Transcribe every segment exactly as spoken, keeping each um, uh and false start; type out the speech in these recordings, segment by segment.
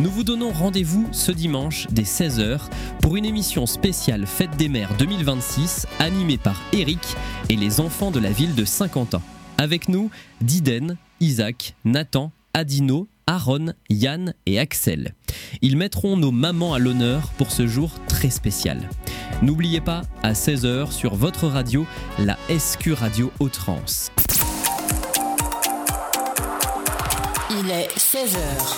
Nous vous donnons rendez-vous ce dimanche dès seize heures pour une émission spéciale Fête des Mères deux mille vingt-six animée par Eric et les enfants de la ville de Saint-Quentin. Avec nous, Diden, Isaac, Nathan, Adino, Aaron, Yann et Axel. Ils mettront nos mamans à l'honneur pour ce jour très spécial. N'oubliez pas, à seize heures sur votre radio, la S Q Radio Hauts-de-France. Il est seize heures.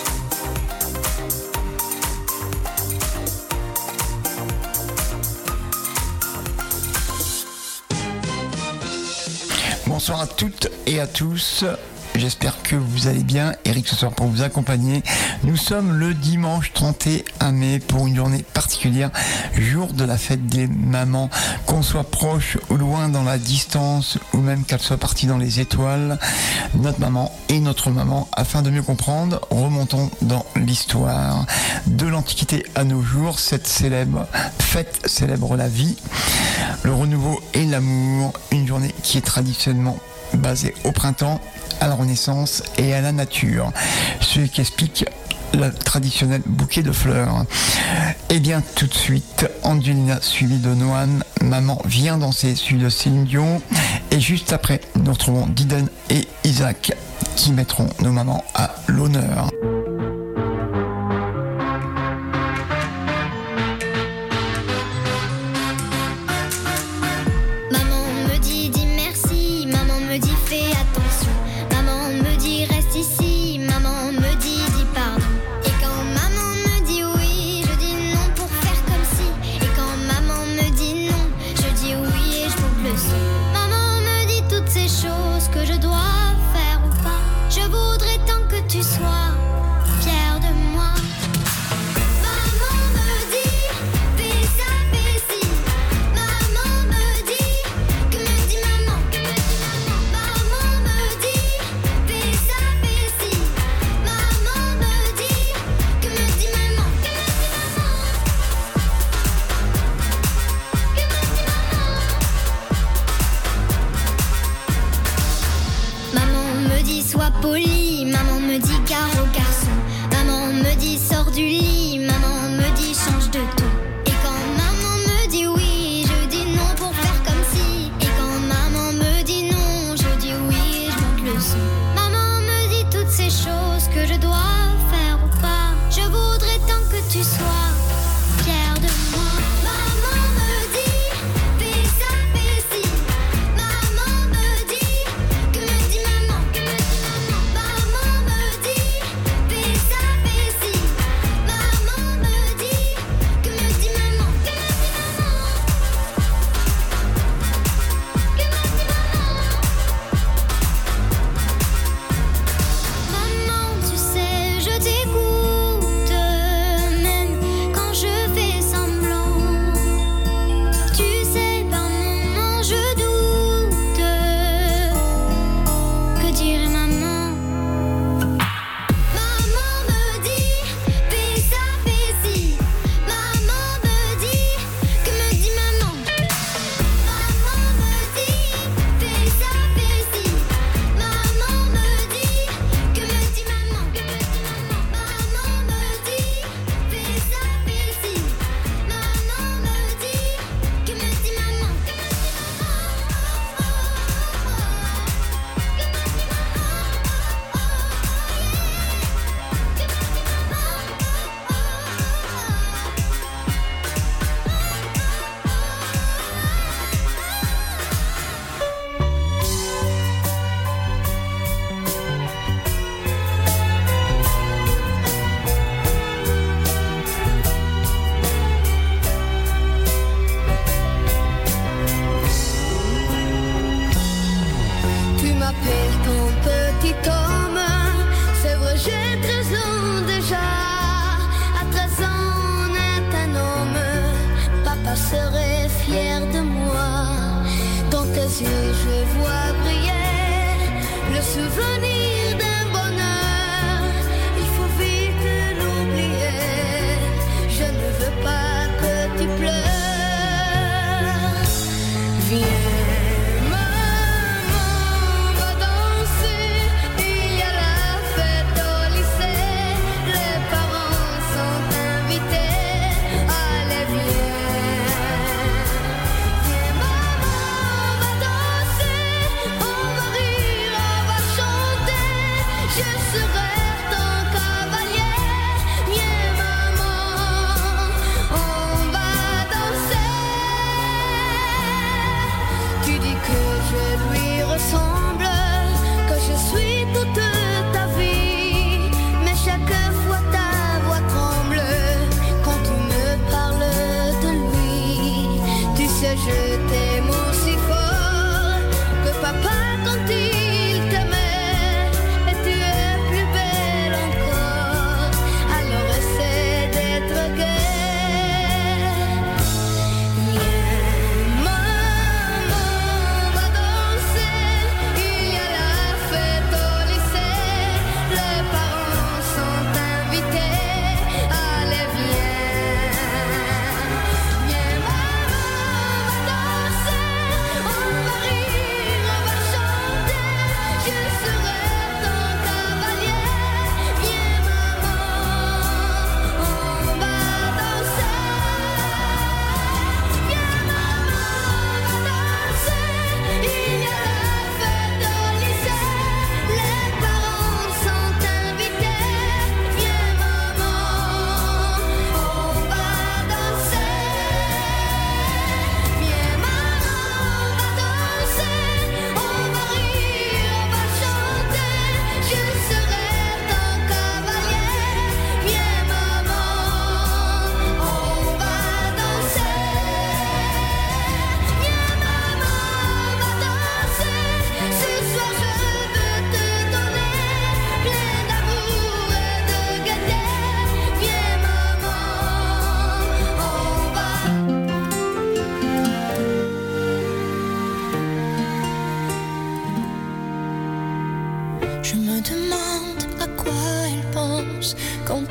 Bonsoir à toutes et à tous. J'espère que vous allez bien. Eric ce soir pour vous accompagner. Nous sommes le dimanche trente et un mai pour une journée particulière, jour de la fête des mamans. Qu'on soit proche ou loin dans la distance, ou même qu'elle soit partie dans les étoiles, notre maman est notre maman. Afin de mieux comprendre, remontons dans l'histoire. De l'Antiquité à nos jours, cette célèbre fête célèbre la vie, le renouveau et l'amour. Une journée qui est traditionnellement basée au printemps, à la Renaissance et à la nature, ce qui explique le traditionnel bouquet de fleurs. Et bien tout de suite, Angelina suivie de Noan, Maman vient danser suivi de Céline Dion, et juste après nous retrouvons Diden et Isaac qui mettront nos mamans à l'honneur. Que je dois faire ou pas, je voudrais tant que tu sois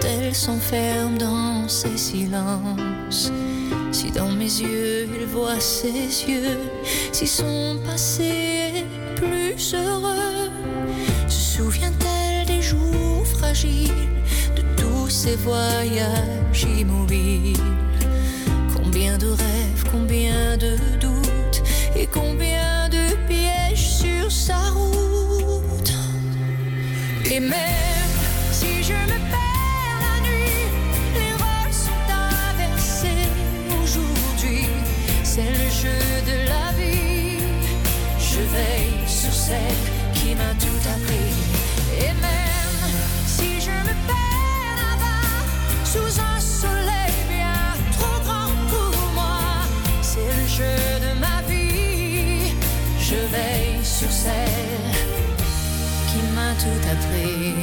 elle s'enferme dans ses silences. Si dans mes yeux il voit ses yeux, si son passé est plus heureux, se souvient-elle des jours fragiles, de tous ces voyages immobiles? Combien de rêves, combien de doutes et combien de pièges sur sa route. Et même si je me perds la nuit, les rôles sont inversés aujourd'hui. C'est le jeu de la vie. Je veille sur celle qui m'a tout appris. Et même si je me perds là-bas, sous un soleil bien trop grand pour moi, c'est le jeu de ma vie. Je veille sur celle qui m'a tout appris.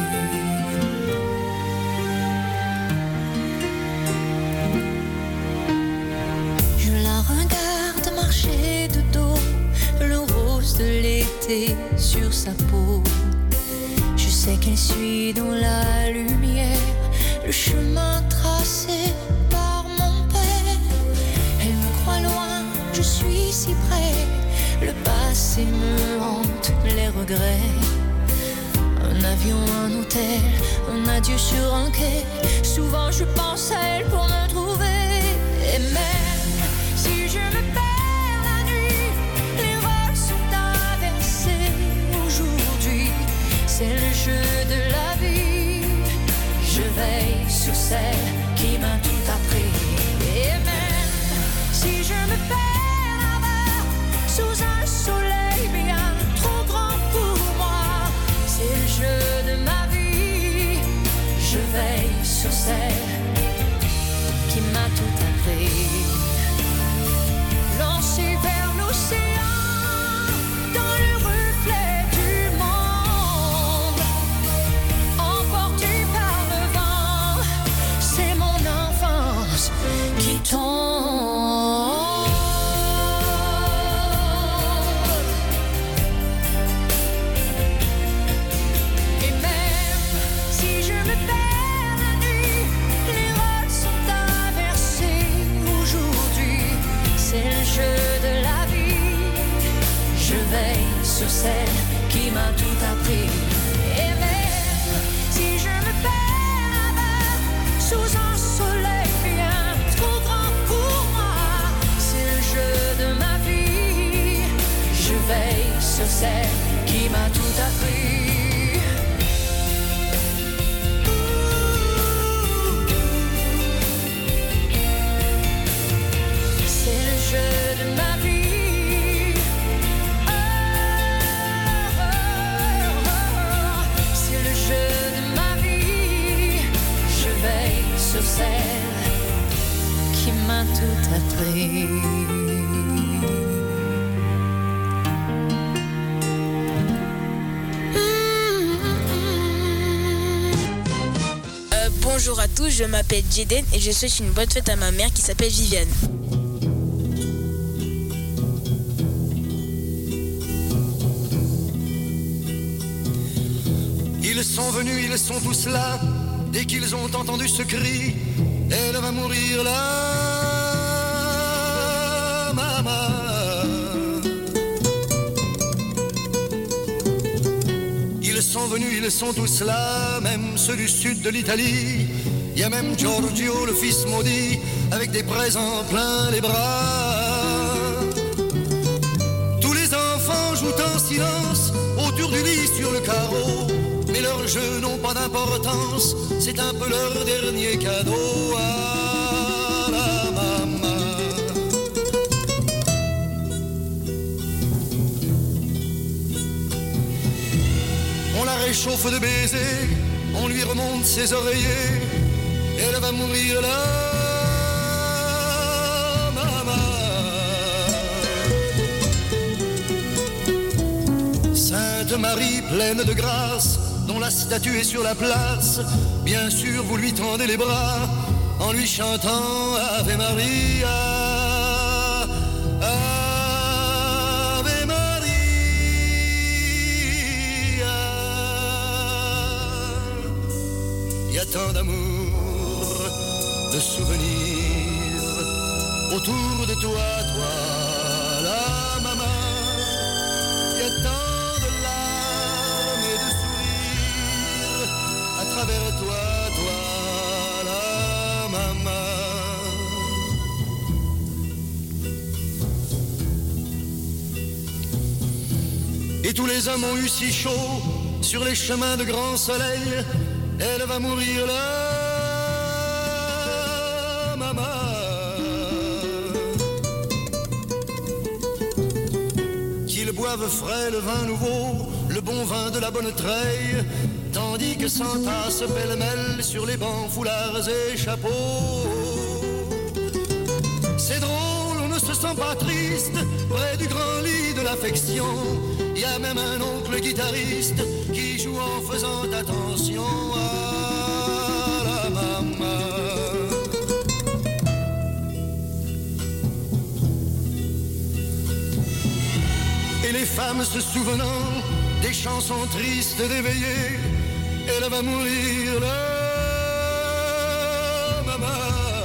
Je la regarde marcher de dos, le rose de l'été sur sa peau. Je sais qu'elle suit dans la lumière le chemin tracé par mon père. Elle me croit loin, je suis si près. Le passé me hante, les regrets. Un avion, un hôtel, un adieu sur un quai. Souvent je pense à elle pour me trouver. Et même si je me perds la nuit, les rôles sont inversés aujourd'hui. C'est le jeu de la vie. Je veille sur celle qui m'a tout appris. Et même si je me perds là-bas, sous un soleil bien trop grand pour moi, c'est le jeu de ma vie. Je veille sur celle qui m'a tout appris. Lancé vers l'océan, dans le reflet du monde, emporté par le vent, c'est mon enfance qui tombe. Et même si je me perds la nuit, les rôles sont inversés aujourd'hui. C'est le jeu de la vie. Je veille sur celle qui m'a tout appris. Et même si je me perds là-bas, sous un soleil bien trop grand pour moi, c'est le jeu de ma vie. Je veille sur celle qui m'a tout appris. C'est le jeu de ma vie. Oh, oh, oh. C'est le jeu de ma vie. Je veille sur celle qui m'a tout appris. Euh, bonjour à tous, je m'appelle Jaden et je souhaite une bonne fête à ma mère qui s'appelle Viviane. Ils sont venus, ils sont tous là. Dès qu'ils ont entendu ce cri, elle va mourir là, maman. Ils sont venus, ils sont tous là, même ceux du sud de l'Italie. Il y a même Giorgio, le fils maudit, avec des présents plein les bras. Tous les enfants jouent en silence autour du lit sur le carreau. Mais leurs jeux n'ont pas d'importance, c'est un peu leur dernier cadeau à la maman. On la réchauffe de baisers, on lui remonte ses oreillers, elle va mourir là, maman. Sainte Marie pleine de grâce, dont la statue est sur la place, bien sûr vous lui tendez les bras en lui chantant Ave Maria, Ave Maria. Il y a tant d'amour, de souvenirs autour de toi, toi, la maman. Il y a tant de larmes et de sourires à travers toi, toi, la maman. Et tous les hommes ont eu si chaud sur les chemins de grand soleil. Elle va mourir là, maman. Qu'ils boivent frais le vin nouveau, le bon vin de la bonne treille, tandis que s'entassent pêle-mêle sur les bancs, foulards et chapeaux. C'est drôle, on ne se sent pas triste près du grand lit de l'affection. Il y a même un oncle guitariste qui joue en faisant attention à la maman. Et les femmes se souvenant des chansons tristes d'éveillés, elle va mourir là, maman.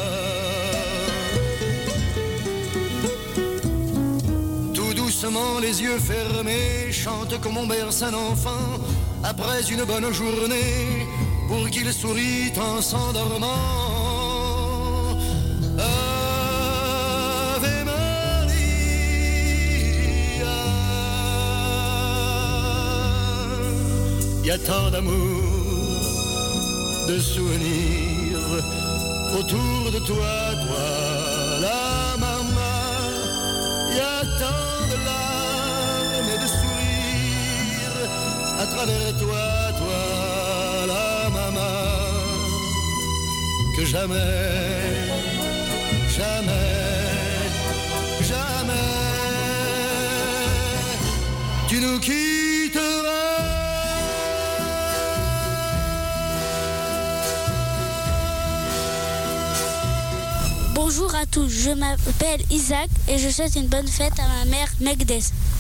Les yeux fermés, chante comme on berce un enfant après une bonne journée pour qu'il sourit en s'endormant. Ave Maria. Il y a tant d'amour, de souvenirs autour de toi, toi, la maman. Il y a tant à travers toi, toi, la maman, que jamais, jamais, jamais, tu nous quitteras. Bonjour à tous, je m'appelle Isaac et je souhaite une bonne fête à ma mère Megdes.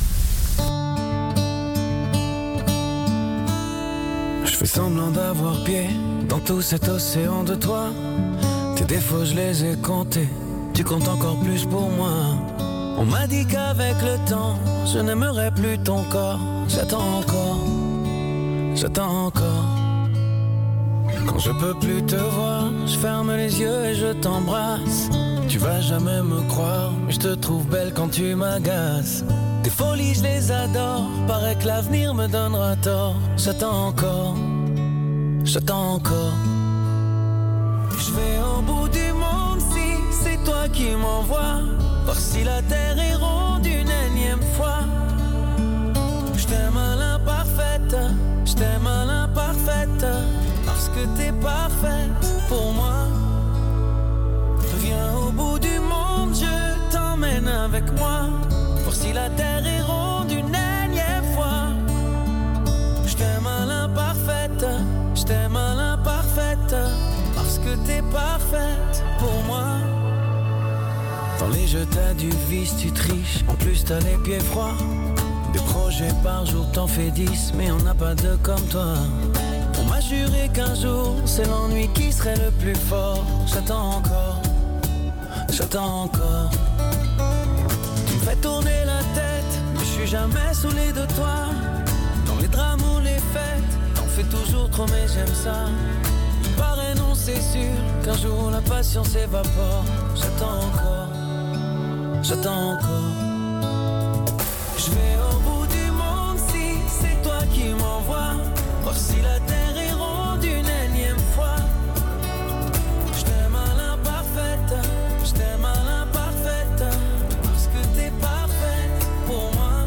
Je fais semblant d'avoir pied dans tout cet océan de toi. Tes défauts je les ai comptés, tu comptes encore plus pour moi. On m'a dit qu'avec le temps je n'aimerais plus ton corps. J'attends encore, j'attends encore. Quand je peux plus te voir, je ferme les yeux et je t'embrasse. Tu vas jamais me croire, mais je te trouve belle quand tu m'agaces. Tes folies je les adore, paraît que l'avenir me donnera tort. J'attends encore, j'attends encore. Je vais au bout du monde si c'est toi qui m'envoies, voir si la terre est ronde une énième fois. Je t'aime à l'imparfaite, je t'aime à l'imparfaite, parce que t'es parfaite pour moi. Viens au bout du monde, je t'emmène avec moi, voir si la terre est ronde une énième fois. Je t'aime à l'imparfaite, je t'aime à l'imparfaite, parce que t'es parfaite pour moi. Dans les jeux t'as du vice, tu triches, en plus t'as les pieds froids. Des projets par jour t'en fais dix, mais on n'a pas deux comme toi. On m'a juré qu'un jour c'est l'ennui qui serait le plus fort. J'attends encore, j'attends encore. Tu me fais tourner la tête, mais je suis jamais saoulé de toi. Dans les drames ou les fêtes, t'en fais toujours trop mais j'aime ça. Il paraît non c'est sûr, qu'un jour la passion s'évapore. J'attends encore, j'attends encore. Je vais au bout du monde si c'est toi qui m'envoies, voir si la terre est ronde une énième fois. Je t'aime à l'imparfaite, je t'aime à l'imparfaite, parce que t'es parfaite pour moi.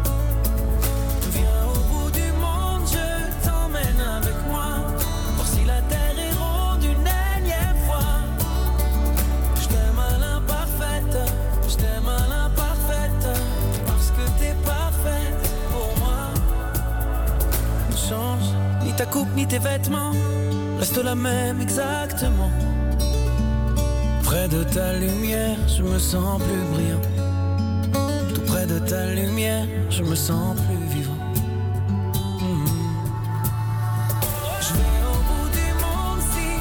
Viens au bout du monde, je t'emmène avec moi, voir si la terre est ronde une énième fois. Je t'aime à l'imparfaite, je t'aime à l'imparfaite, parce que t'es parfaite pour moi. Ne change ni ta coupe ni tes vêtements, reste la même exactement. Près de ta lumière, je me sens plus brillant. Tout près de ta lumière, je me sens plus vivant. Mmh. Je vais au bout du monde si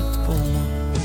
faite pour moi.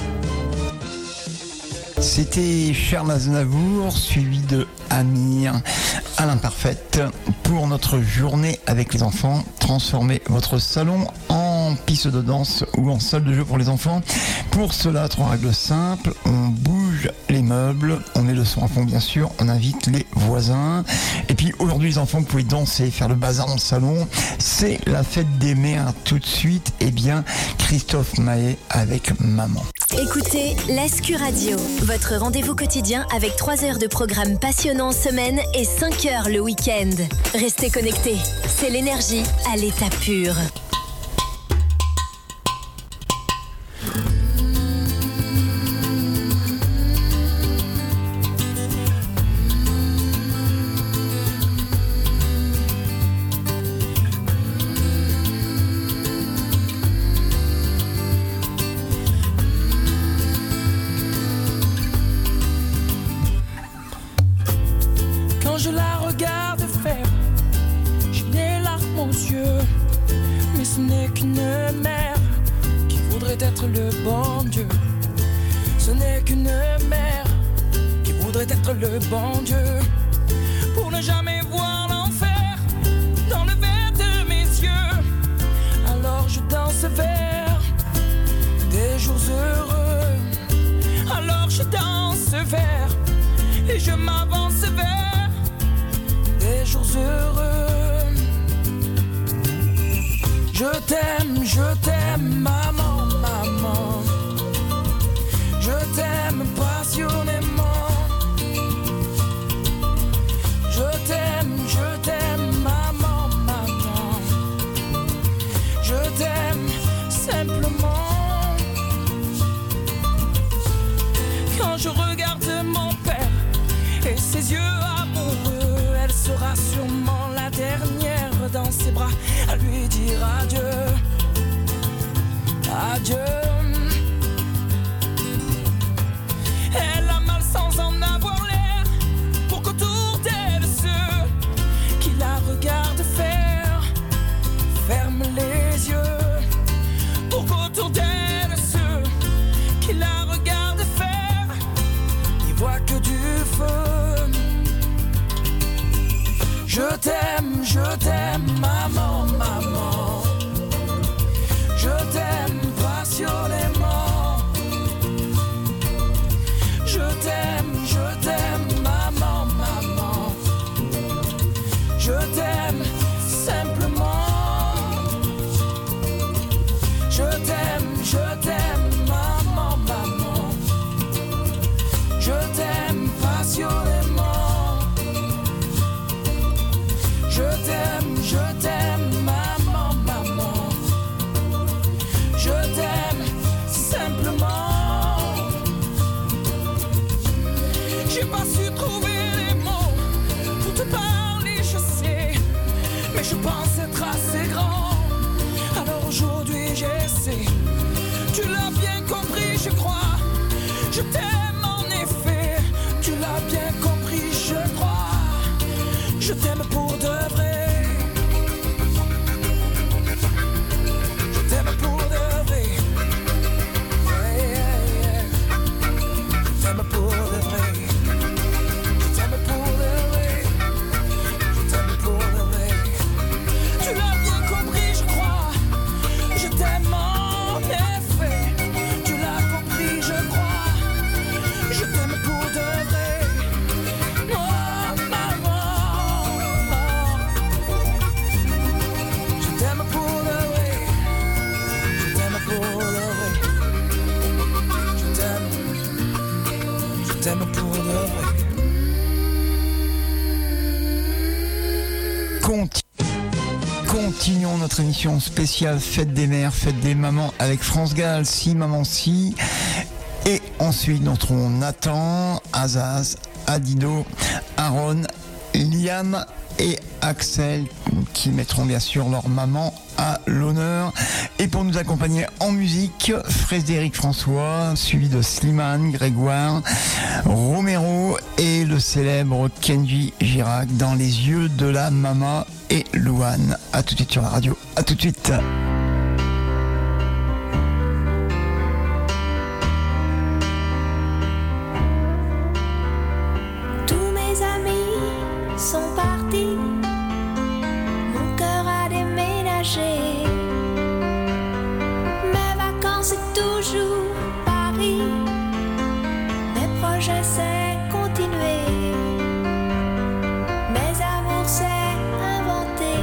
C'était Charles Aznavour, suivi de Amir à l'imparfaite pour notre journée avec les enfants. Transformez votre salon en piste de danse ou en salle de jeu pour les enfants. Pour cela, trois règles simples. On bouge les meubles, on met le son à fond bien sûr, on invite les voisins. Et puis aujourd'hui les enfants, vous pouvez danser, faire le bazar dans le salon. C'est la fête des mères tout de suite. Et bien Christophe Mahé avec Maman. Écoutez l'A S C U Radio, votre rendez-vous quotidien avec trois heures de programme passionnant en semaine et cinq heures le week-end. Restez connectés, c'est l'énergie à l'état pur. Continuons notre émission spéciale Fête des mères, Fête des mamans avec France Gall, Si Maman Si. Et ensuite nous retrouvons Nathan, Azaz, Adido, Aaron, Liam et Axel qui mettront bien sûr leur maman à l'honneur. Et pour nous accompagner en musique, Frédéric François, suivi de Slimane, Grégoire, Romero et le célèbre Kenji Girac dans Les yeux de la maman et Louane. A tout de suite sur la radio, à tout de suite. vie. Mes projets c'est continuer. Mes amours c'est inventer.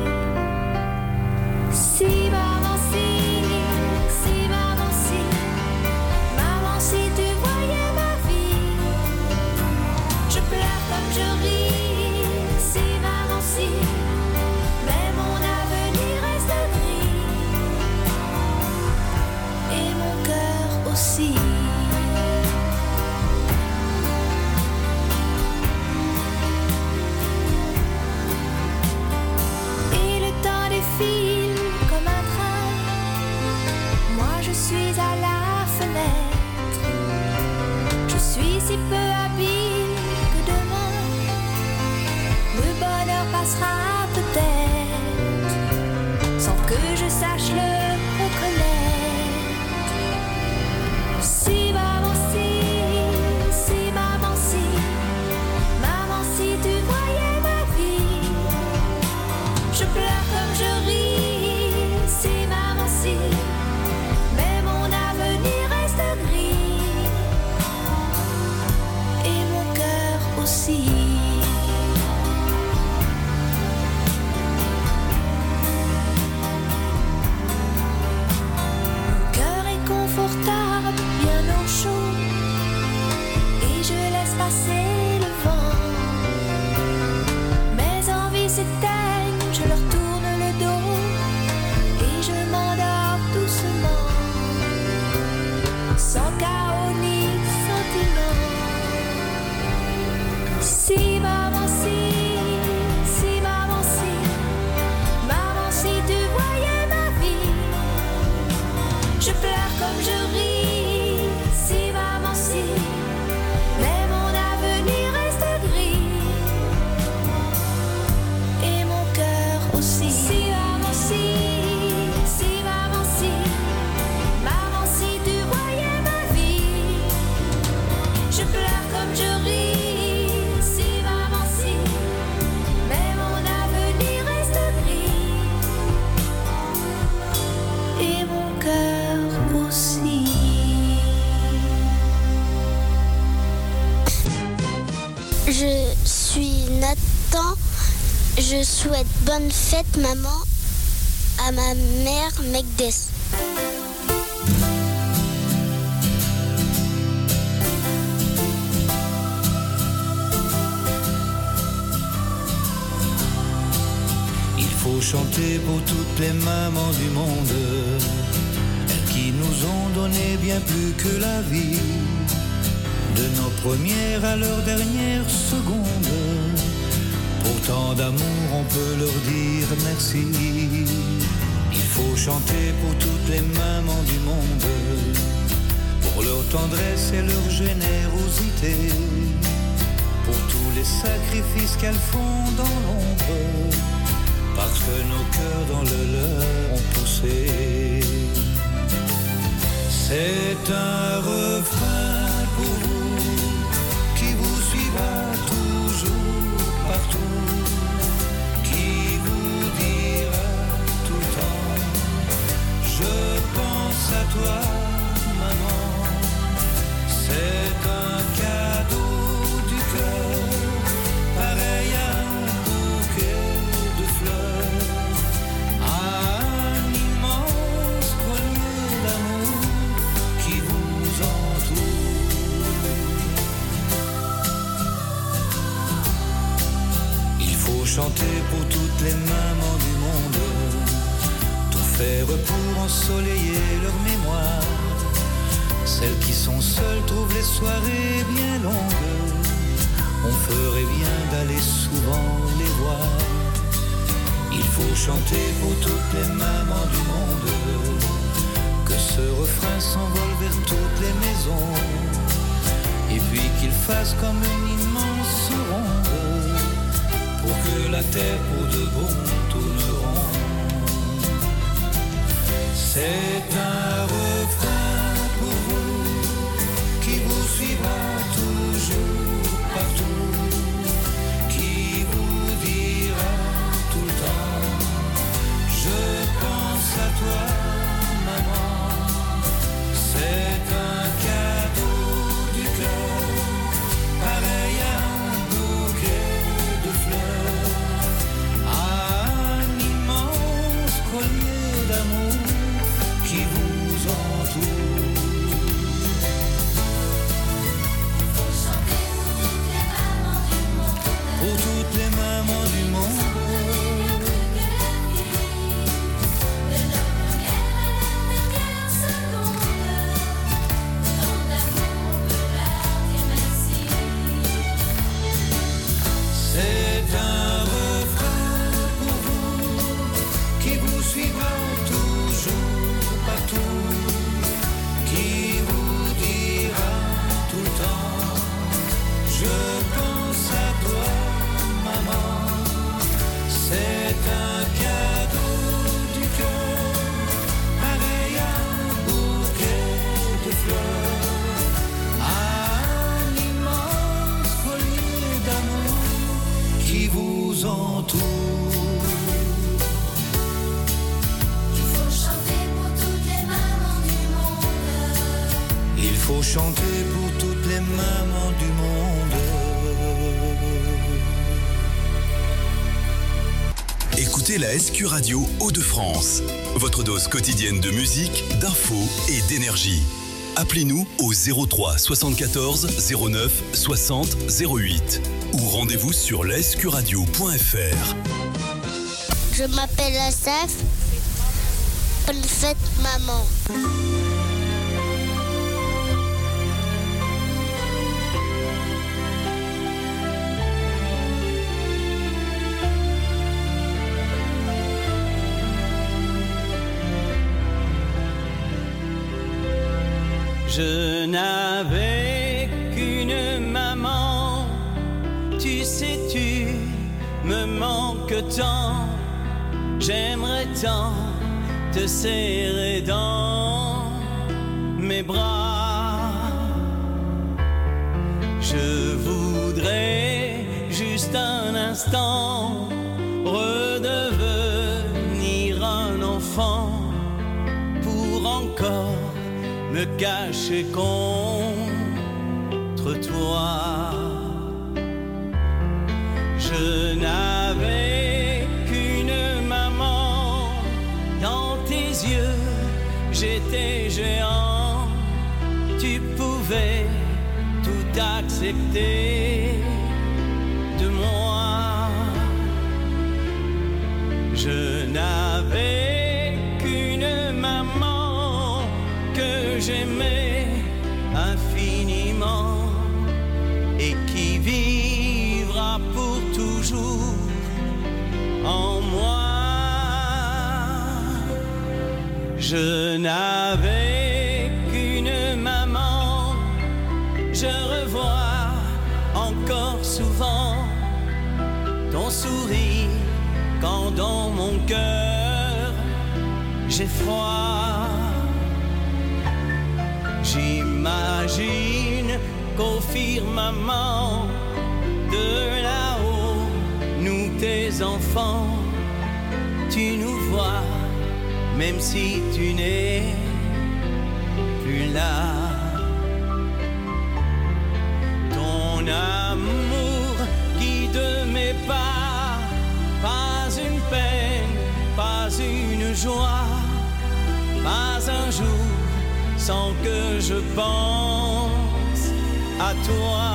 Si maman si, si maman si, maman si tu voyais ma vie. Je pleure comme je ris. Si maman si, mais mon avenir reste gris. Et mon cœur aussi. Et le temps défile comme un train. Moi je suis à la fenêtre. Je suis si peu habile que demain le bonheur passera peut-être sans que je sache le reconnaître. Si maman si, si maman si, maman si tu voyais ma vie. Je pleure comme je ris. Si maman si, mais mon avenir reste gris. Et mon cœur aussi. Mon cœur est confortable, bien au chaud, et je laisse passer le vent. Mes envies s'éteignent, je leur tourne le dos, et je m'endors doucement, sans chaos ni sentiment. Si maman si, si maman si, maman si tu voyais ma vie. Je pleure comme je ris. Si maman si, mais mon avenir reste gris. Et mon cœur aussi. Si maman si, si maman si, maman si tu voyais ma vie. Je pleure comme je ris. Si maman si, mais mon avenir reste gris. Et mon cœur aussi. Je suis Nathan. Je souhaite bonne fête, maman, à ma mère Megdes. Il faut chanter pour toutes les mamans du monde, elles qui nous ont donné bien plus que la vie. De nos premières à leurs dernières secondes, pour tant d'amour on peut leur dire merci. Il faut chanter pour toutes les mamans du monde, pour leur tendresse et leur générosité, pour tous les sacrifices qu'elles font dans l'ombre, parce que nos cœurs dans le leur ont poussé. C'est un refrain pour vous, qui vous suivra toujours partout, qui vous dira tout le temps: je pense à toi, maman. C'est un cadeau du cœur, pareil à un bouquet de fleurs, à un immense collier d'amour qui vous entoure. Il faut chanter pour toutes les mamans du monde, tout faire pour ensoleiller leur mémoire. Celles qui sont seules trouvent les soirées bien longues, on ferait bien d'aller souvent les voir. Il faut chanter pour toutes les mamans du monde, que ce refrain s'envole vers toutes les maisons, et puis qu'il fasse comme une immense ronde, pour que la terre pour de bon tourne rond. C'est un refrain pour vous, qui vous suivra toujours partout, qui vous dira tout le temps: je pense à toi, maman. C'est un cas Il faut chanter pour toutes les mamans du monde. Écoutez la S Q Radio Hauts-de-France. Votre dose quotidienne de musique, d'infos et d'énergie. Appelez-nous au zéro trois soixante-quatorze zéro neuf soixante zéro huit ou rendez-vous sur la s q radio point f r. Je m'appelle Asaf. Bonne fête, maman. Je n'avais qu'une maman, tu sais, tu me manques tant. J'aimerais tant te serrer dans mes bras. Je voudrais juste un instant redevenir un enfant pour encore me cacher contre toi. Je n'avais qu'une maman, dans tes yeux j'étais géant. Tu pouvais tout accepter de moi. Je n'avais qu'une maman que j'aimais infiniment et qui vivra pour toujours en moi. Je n'avais qu'une maman, je revois encore souvent ton sourire quand dans mon cœur j'ai froid. J'imagine qu'au firmament de là-haut, nous tes enfants, tu nous vois, même si tu n'es plus là. Ton amour guide mes pas, pas une peine, pas une joie, pas un jour sans que je pense à toi.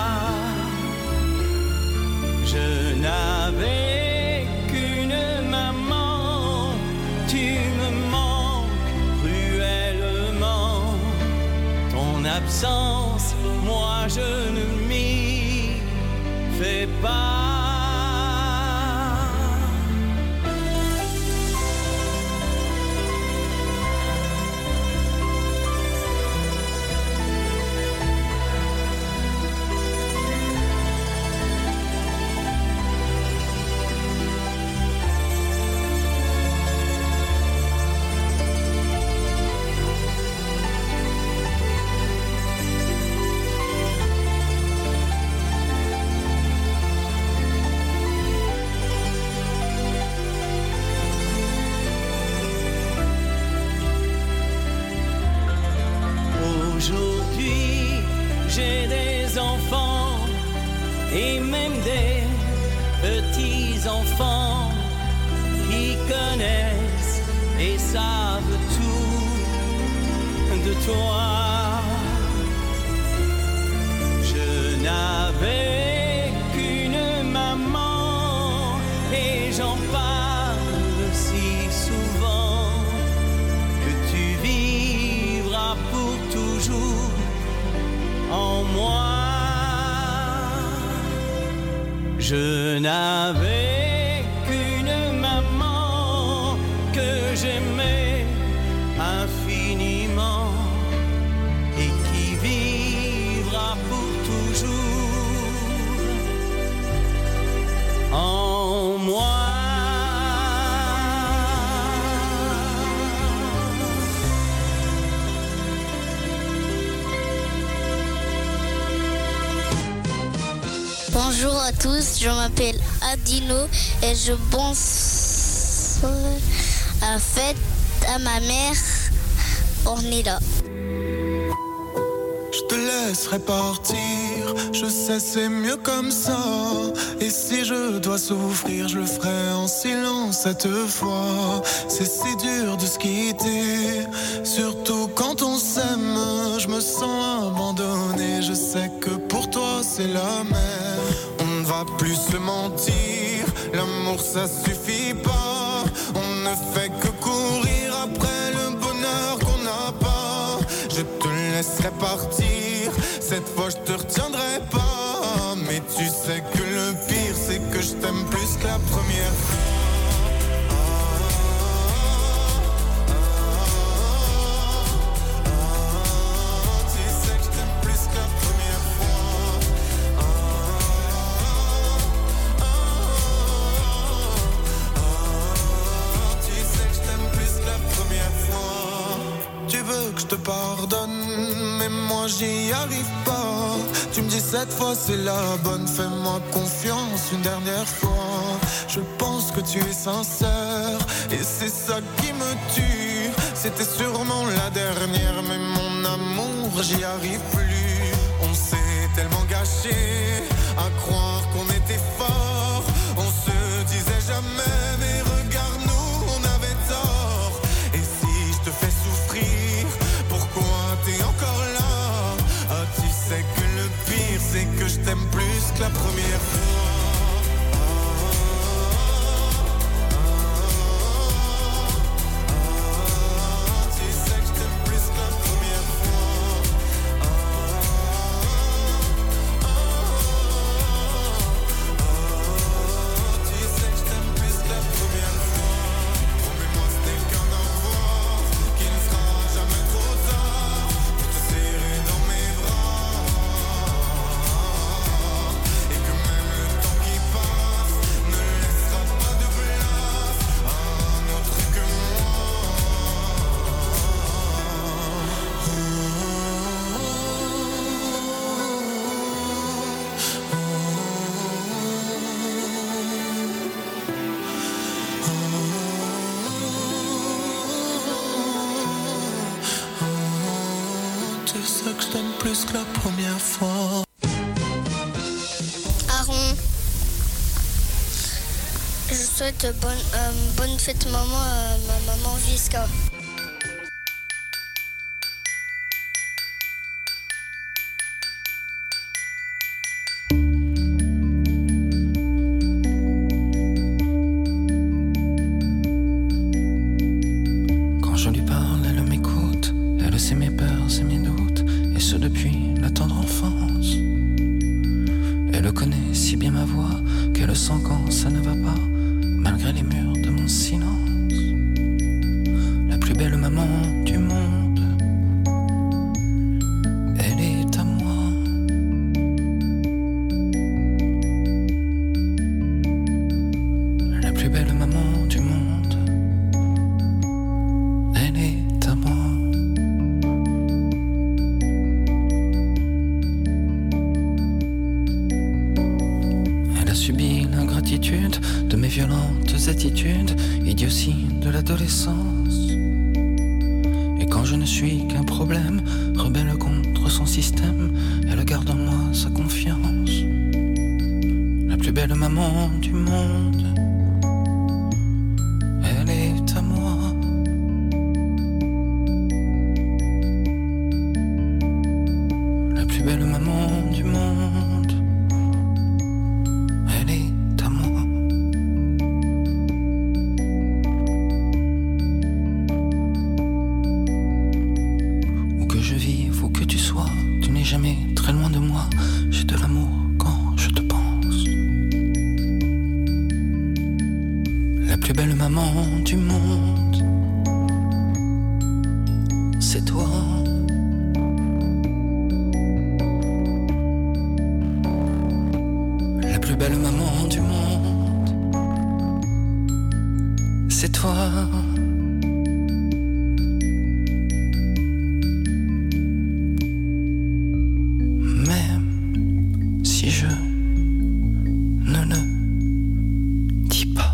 Je n'avais qu'une maman, tu me manques cruellement. Ton absence, moi je ne m'y fais pas. Aujourd'hui, j'ai des enfants et même des petits-enfants qui connaissent et savent tout de toi. Je n'avais qu'une maman et j'en parle si souvent que tu vivras pour toujours en moi. Je n'avais qu'une maman que j'aimais infiniment et qui vivra pour toujours en moi. Bonjour à tous, je m'appelle Adino et je pense à la fête à ma mère Ornella. laisserai partir. Je sais c'est mieux comme ça. Et si je dois souffrir, je le ferai en silence cette fois. C'est si dur de se quitter, surtout quand on s'aime. Je me sens abandonné, je sais que pour toi c'est la mer. On ne va plus se mentir, l'amour ça suffit pas. On ne fait que courir après le bonheur qu'on n'a pas. Je te laisserai partir, cette fois je te retiendrai pas. Mais tu sais que le pire c'est que je t'aime plus que la première fois. Que je te pardonne, mais moi j'y arrive pas. Tu me dis cette fois c'est la bonne, fais-moi confiance une dernière fois. Je pense que tu es sincère et c'est ça qui me tue. C'était sûrement la dernière, mais mon amour j'y arrive plus. On s'est tellement gâché à croire qu'on était fort. On se disait jamais, mais regarde-nous, on avait tort. Et si je te fais souffrir, pourquoi t'es encore là? Ah, tu sais que le pire c'est que je t'aime plus que la première fois. Que je t'aime plus que la première fois. Aaron, je souhaite bonne, euh, bonne fête maman à ma maman Visca. Quand je lui parle, elle m'écoute. Elle sait mes peurs, c'est mes doutes. Et ce depuis la tendre enfance. Elle connaît si bien ma voix qu'elle sent quand ça ne va pas, malgré les murs de mon silence. La plus belle maman du monde, elle est à moi. La plus belle maman du monde, elle est à moi. Subi l'ingratitude de mes violentes attitudes, idiotie de l'adolescence. Et quand je ne suis qu'un problème, rebelle contre son système, elle garde en moi sa confiance. La plus belle maman du monde, elle est à moi. La plus belle maman du monde, elle est à moi. Où que je vive, où que tu sois, tu n'es jamais très loin de moi. J'ai de l'amour quand je te pense. La plus belle maman du monde, c'est toi. La plus belle maman du monde, c'est toi. Même si je ne le dis pas.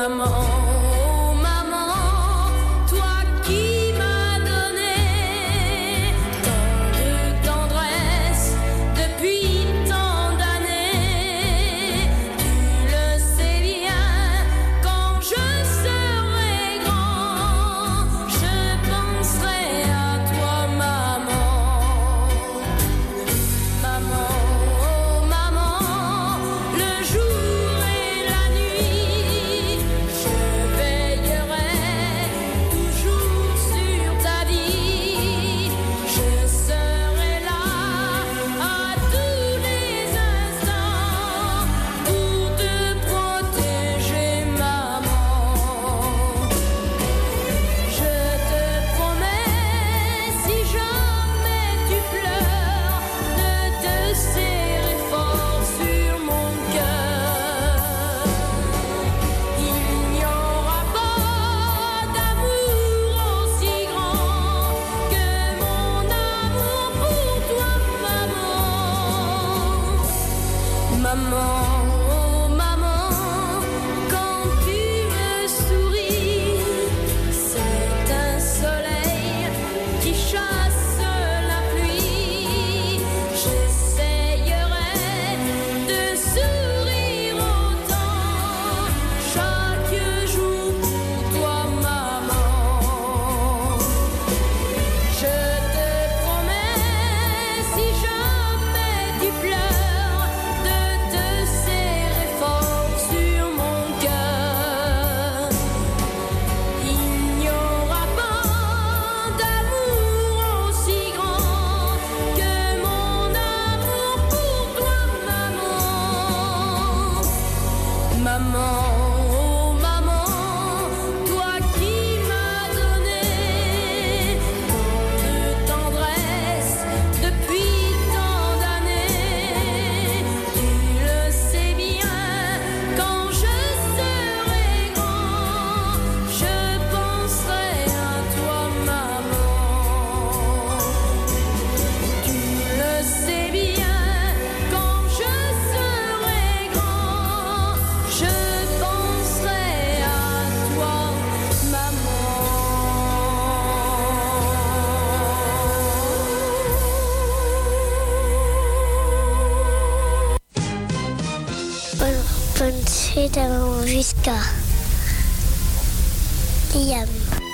Jusqu'à Liam.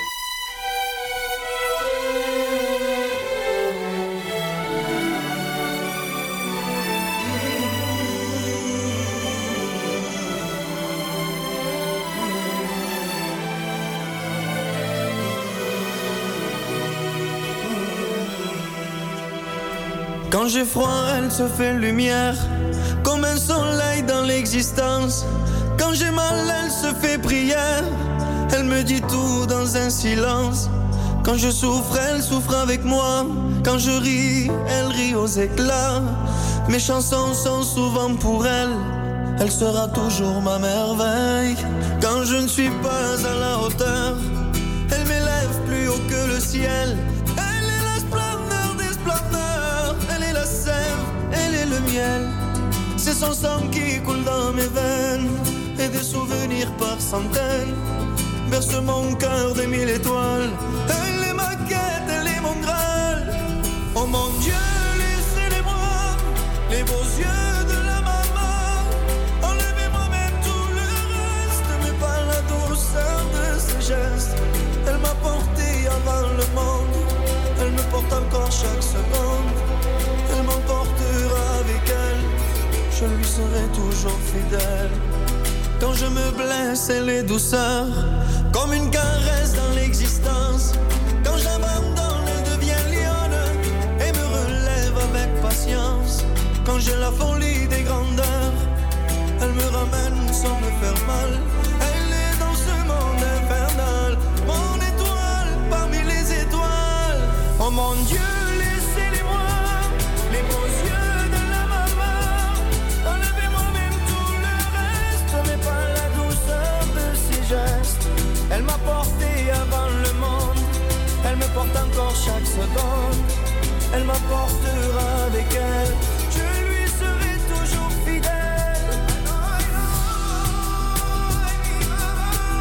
Quand j'ai froid, elle se fait lumière, comme un soleil dans l'existence. Quand j'ai mal, elle se fait prière. Elle me dit tout dans un silence. Quand je souffre, elle souffre avec moi. Quand je ris, elle rit aux éclats. Mes chansons sont souvent pour elle. Elle sera toujours ma merveille. Quand je ne suis pas à la hauteur, elle m'élève plus haut que le ciel. Elle est la splendeur des splendeurs. Elle est la sève, elle est le miel. C'est son sang qui coule dans mes veines. Et des souvenirs par centaines berce mon cœur de mille étoiles. Elle est ma quête, elle est mon Graal. Oh mon Dieu, laissez-les-moi, les beaux yeux de la maman. Enlevez-moi même tout le reste, mais pas la douceur de ses gestes. Elle m'a porté avant le monde, elle me porte encore chaque seconde. Elle m'emportera avec elle, je lui serai toujours fidèle. Quand je me blesse, elle est douceur, comme une caresse dans l'existence. Quand j'abandonne, elle devient lionne et me relève avec patience. Quand j'ai la folie des grandeurs, elle me ramène sans me faire mal. Elle est dans ce monde infernal, mon étoile parmi les étoiles. Oh mon Dieu, laissez-les-moi, les beaux yeux de la maman. Enlevez-moi même tout le reste, mais pas la douceur de ses gestes. Elle m'a porté avant le monde, elle me porte encore chaque seconde. Elle m'apportera avec elle, je lui serai toujours fidèle.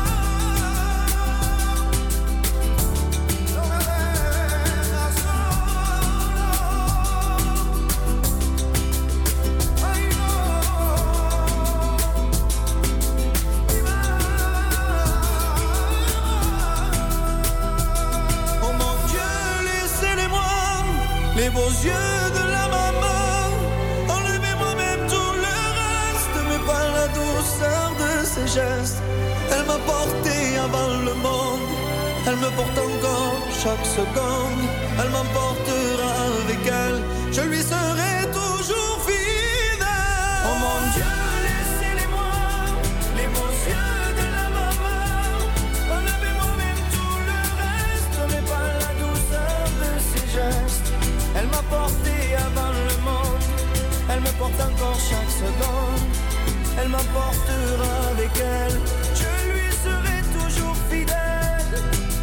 gestes. Elle m'a porté avant le monde, elle me porte encore chaque seconde. Elle m'emportera avec elle, je lui serai toujours fidèle. Oh mon Dieu, laissez-les-moi, les beaux yeux de la maman. Enlevez-moi même tout le reste, mais pas la douceur de ses gestes. Elle m'a porté avant le monde, elle me porte encore chaque seconde. Elle m'emportera avec elle, je lui serai toujours fidèle.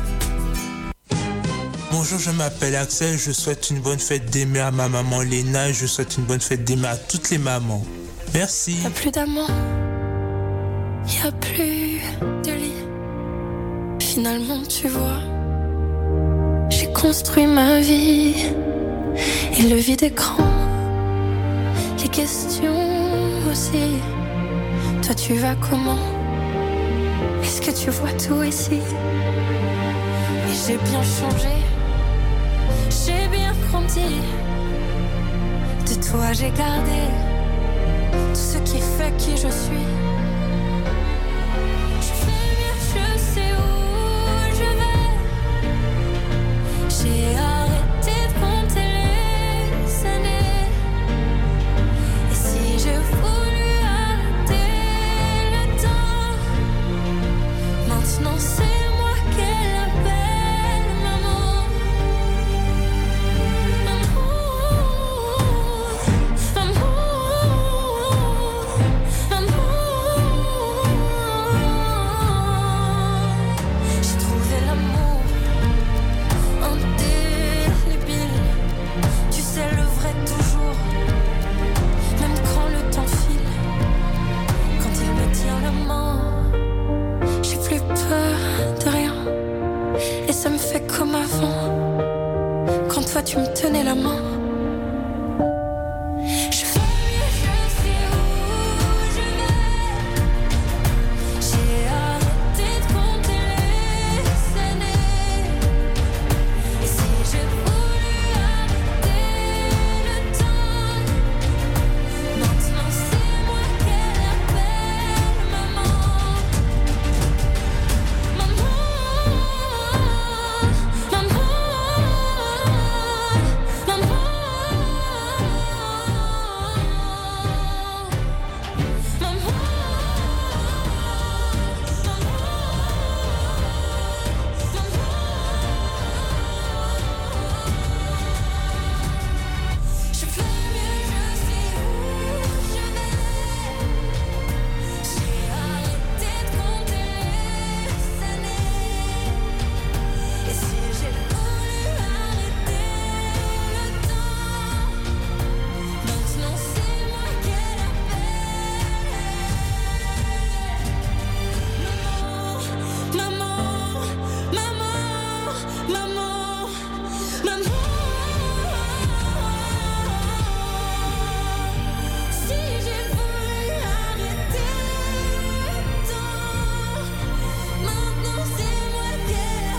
Bonjour, je m'appelle Axel, je souhaite une bonne fête des mères à ma maman Léna et je souhaite une bonne fête des mères à toutes les mamans. Merci. Y'a plus d'amant, y'a plus de lit. Finalement, tu vois, j'ai construit ma vie et le vide est grand. Les questions aussi. Toi, tu vas comment? Est-ce que tu vois tout ici? Et j'ai bien changé, j'ai bien grandi. De toi, j'ai gardé tout ce qui fait qui je suis. Je fais mieux, je sais où je vais. J'ai arrêté de compter les années. Et si je voulais arrêter le temps, maintenant c'est moi qu'elle appelle maman. Maman, maman, maman. J'ai trouvé l'amour indélébile. Tu sais le vrai toujours, même quand le temps file. Quand il me tient la main, j'ai plus peur de rien. Et ça me fait comme avant, quand toi tu me tenais la main. Je fais mieux, je sais où je vais. J'ai arrêté de compter les années. Et si je voulais arrêter le temps, maintenant c'est moi qu'elle appelle maman. Maman, maman, maman, je fais mieux, je sais où je vais. J'ai arrêté de compter les années. Et si j'ai voulu arrêter le temps, maintenant c'est moi qu'elle appelle. Maman, maman, maman, maman. Si j'ai voulu arrêter le temps, maintenant c'est moi qu'elle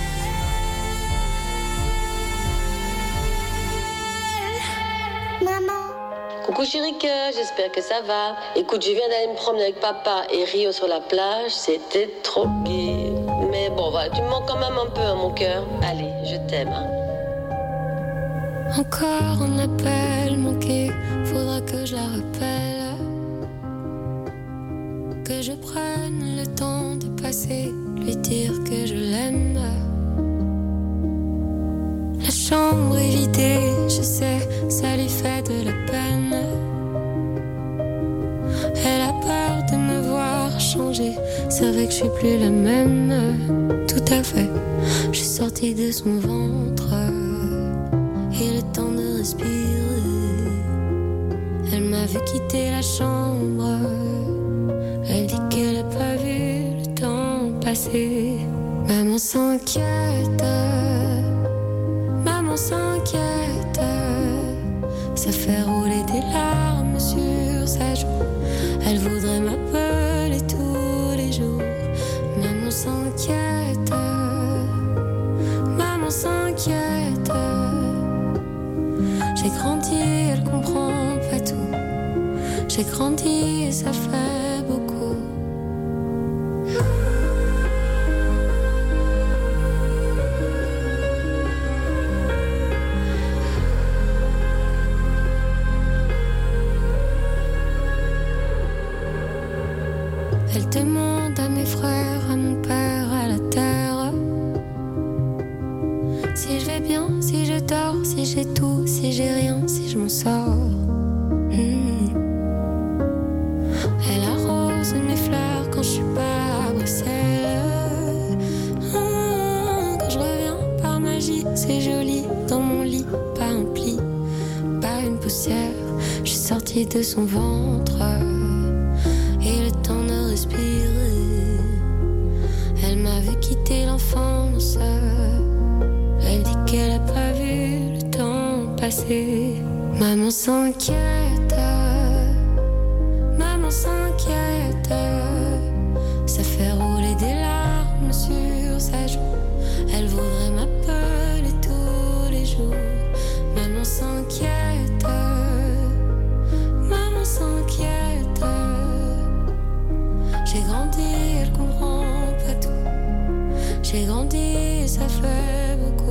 appelle. Maman. Coucou Chirika, j'espère que ça va. Écoute, je viens d'aller me promener avec papa et Rio sur la plage, c'était trop gai. Mais bon, voilà, tu me manques quand même un peu à mon cœur. Allez, je t'aime. hein. Encore un appel manqué, faudra que je la rappelle. Que je prenne le temps de passer, lui dire que je l'aime. La chambre est vidée, je sais, ça lui fait de la peine. Elle a peur de me voir changer, c'est vrai que je suis plus la même. Tout à fait, je suis sortie de son ventre. Et le temps de respirer, elle m'a vu quitter la chambre. Elle dit qu'elle a pas vu le temps passer. Maman s'inquiète, maman s'inquiète. Ça fait rouler des larmes sur sa joue. Elle voudrait m'appeler tous les jours. Maman s'inquiète, maman s'inquiète. J'ai grandi, elle comprend pas tout. J'ai grandi et ça fait beaucoup. Elle demande à mes frères, à mon père, à la terre, si je vais bien, si je dors, si j'ai tout, si j'ai rien, si je m'en sors. Mmh. Elle arrose mes fleurs quand je suis pas à Bruxelles. Mmh. Quand je reviens par magie, c'est joli dans mon lit, pas un pli, pas une poussière. Je suis sortie de son ventre et le temps de respirer. Elle m'a vu quitter l'enfance. Elle dit qu'elle a pas vu le temps passer. Maman s'inquiète, maman s'inquiète. Ça fait rouler des larmes sur sa joue. Elle voudrait m'appeler tous les jours. Maman s'inquiète, maman s'inquiète. J'ai grandi, elle comprend pas tout. J'ai grandi, ça fait beaucoup.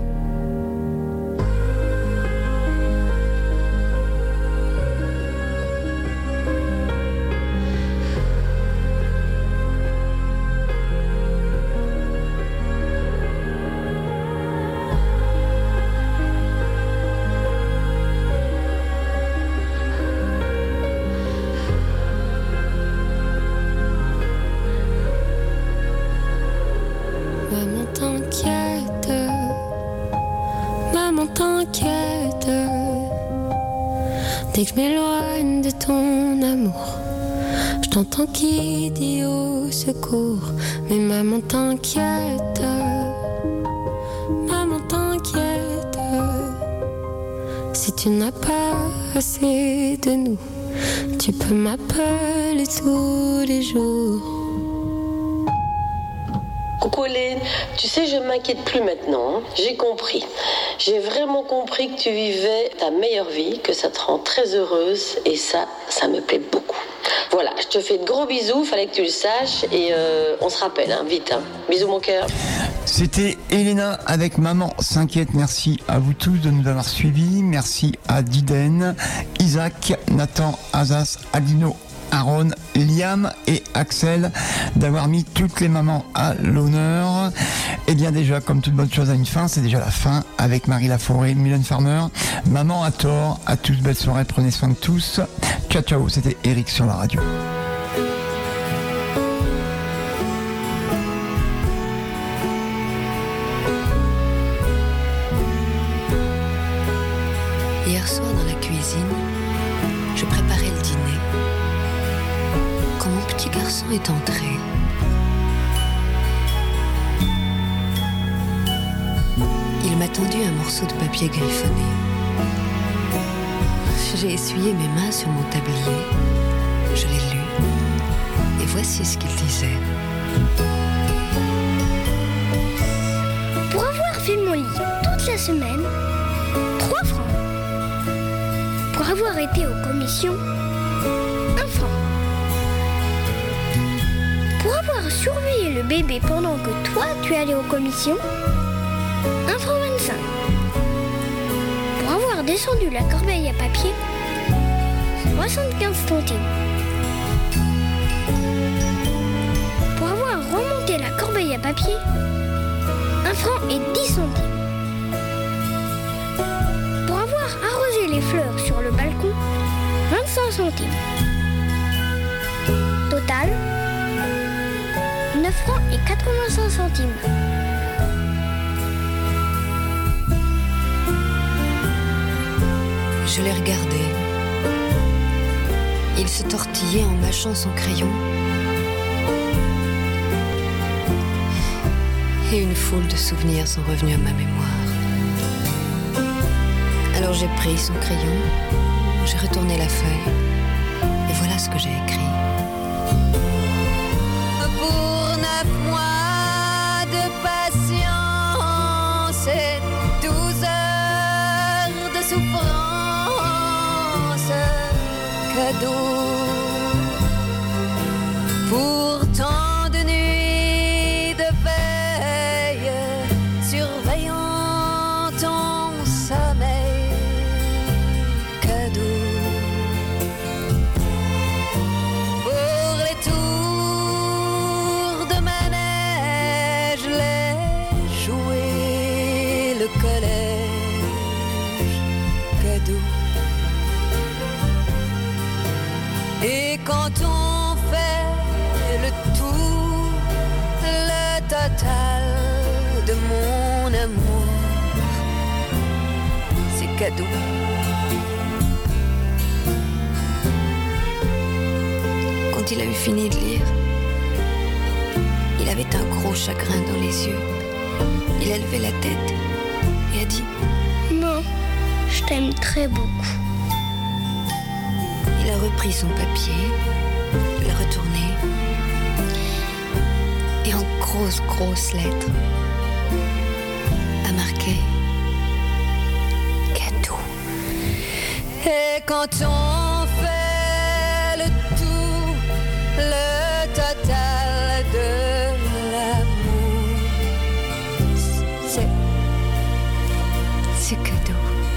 Maman t'inquiète, maman t'inquiète. Dès que je m'éloigne de ton amour, je t'entends qui dit au secours. Mais maman t'inquiète, maman t'inquiète. Si tu n'as pas assez de nous, tu peux m'appeler tous les jours. Coucou Hélène, tu sais, je m'inquiète plus maintenant, hein. J'ai compris. J'ai vraiment compris que tu vivais ta meilleure vie, que ça te rend très heureuse, et ça, ça me plaît beaucoup. Voilà, je te fais de gros bisous, fallait que tu le saches, et euh, on se rappelle, hein, vite. Hein. Bisous mon cœur. C'était Elena avec Maman s'inquiète. Merci à vous tous de nous avoir suivis. Merci à Diden, Isaac, Nathan, Azaz, Adino, Aaron, Liam et Axel d'avoir mis toutes les mamans à l'honneur. Et bien déjà, comme toute bonne chose a une fin, c'est déjà la fin avec Marie Laforêt, Mylène Farmer. Maman a tort. À tous, belle soirée, prenez soin de tous. Ciao ciao, c'était Eric sur la radio. Hier soir dans la cuisine, je préparais le dîner. Quand mon petit garçon est entré, il m'a tendu un morceau de papier griffonné. J'ai essuyé mes mains sur mon tablier, je l'ai lu, et voici ce qu'il disait. Pour avoir fait mon lit toute la semaine, trois francs. Pour avoir été aux commissions, un franc. Pour avoir surveillé le bébé pendant que toi tu allais aux commissions, un franc vingt-cinq. Pour avoir descendu la corbeille à papier, soixante-quinze centimes. Pour avoir remonté la corbeille à papier, un franc et dix centimes. Pour avoir arrosé les fleurs sur le balcon, vingt-cinq centimes. Total, neuf francs et quatre-vingt-cinq centimes. Je l'ai regardé. Il se tortillait en mâchant son crayon. Et une foule de souvenirs sont revenus à ma mémoire. Alors j'ai pris son crayon, j'ai retourné la feuille, et voilà ce que j'ai écrit. Pour neuf mois de patience et douze heures de souffrance, cadeau pour tant de nuits de veille, surveillant ton sommeil, cadeau Et quand on fait le tout, le total de mon amour, c'est cadeau. Quand il a eu fini de lire, il avait un gros chagrin dans les yeux. Il a levé la tête et a dit « Non, je t'aime très beaucoup. » Il a repris son papier, l'a retourné, et en grosses, grosses lettres, a marqué « Cadeau ». Et quand on fait le tout, le total de l'amour, c'est, c'est cadeau.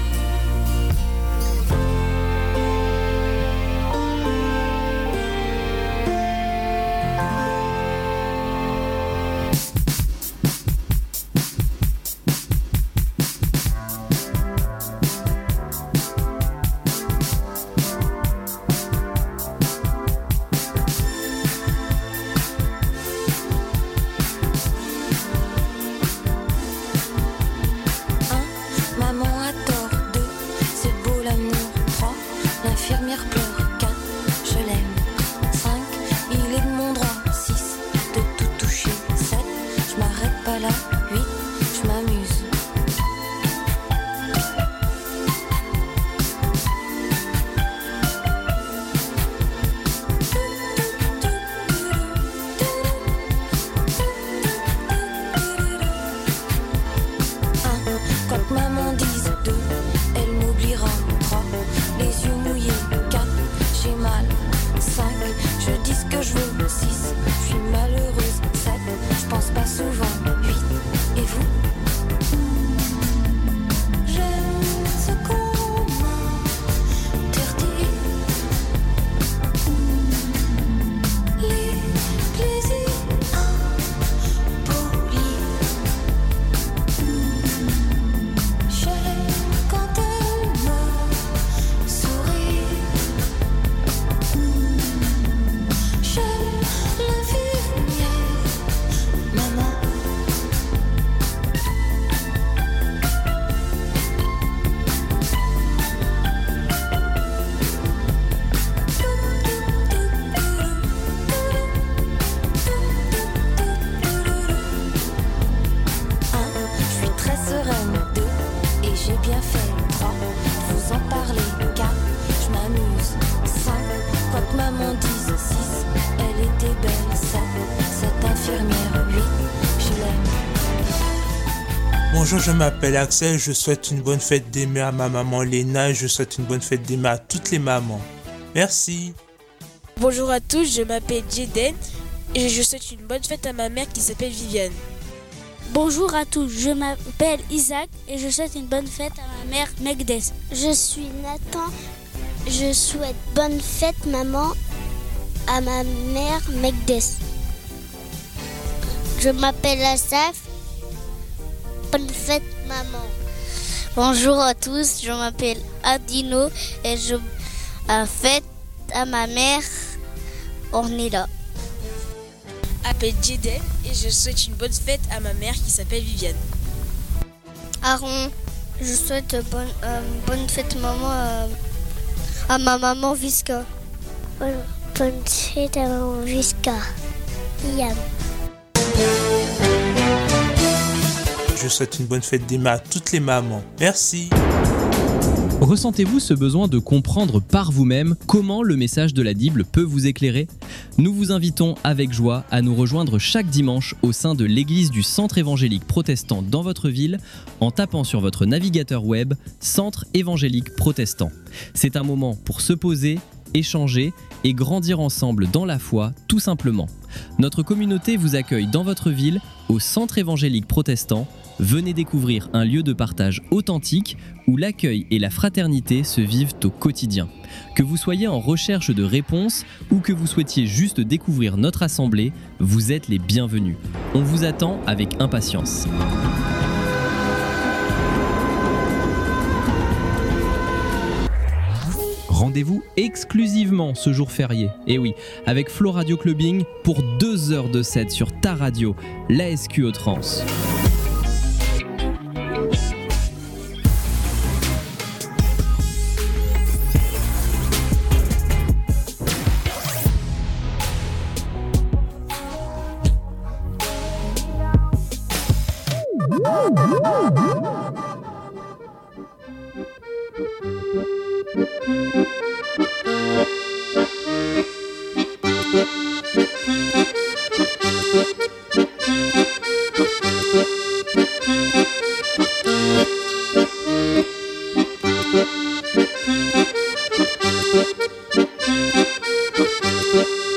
Bonjour, je m'appelle Axel, je souhaite une bonne fête des mères à ma maman Léna et je souhaite une bonne fête des mères à toutes les mamans. Merci. Bonjour à tous, je m'appelle Jaden et je souhaite une bonne fête à ma mère qui s'appelle Viviane. Bonjour à tous, je m'appelle Isaac et je souhaite une bonne fête à ma mère Megdes. Je suis Nathan, je souhaite bonne fête maman à ma mère Megdes. Je m'appelle Asaf. Bonne fête maman. Bonjour à tous, je m'appelle Adino et je à fête à ma mère Ornella. Je m'appelle Jaden et je souhaite une bonne fête à ma mère qui s'appelle Viviane. Aaron, je souhaite bonne, euh, bonne fête maman à, à ma maman Visca. Bonne, bonne fête à maman Visca. Yann. Je souhaite une bonne fête des mères à toutes les mamans. Merci. Ressentez-vous ce besoin de comprendre par vous-même comment le message de la Bible peut vous éclairer ? Nous vous invitons avec joie à nous rejoindre chaque dimanche au sein de l'église du Centre évangélique protestant dans votre ville en tapant sur votre navigateur web « Centre évangélique protestant ». C'est un moment pour se poser, échanger et grandir ensemble dans la foi, tout simplement. Notre communauté vous accueille dans votre ville au Centre évangélique protestant. Venez découvrir un lieu de partage authentique où l'accueil et la fraternité se vivent au quotidien. Que vous soyez en recherche de réponses ou que vous souhaitiez juste découvrir notre assemblée, vous êtes les bienvenus. On vous attend avec impatience. Rendez-vous exclusivement ce jour férié. Et oui, avec Flow Radio Clubbing pour deux heures de set sur ta radio, l'A S Q Hauts-de-France. We'll be right back.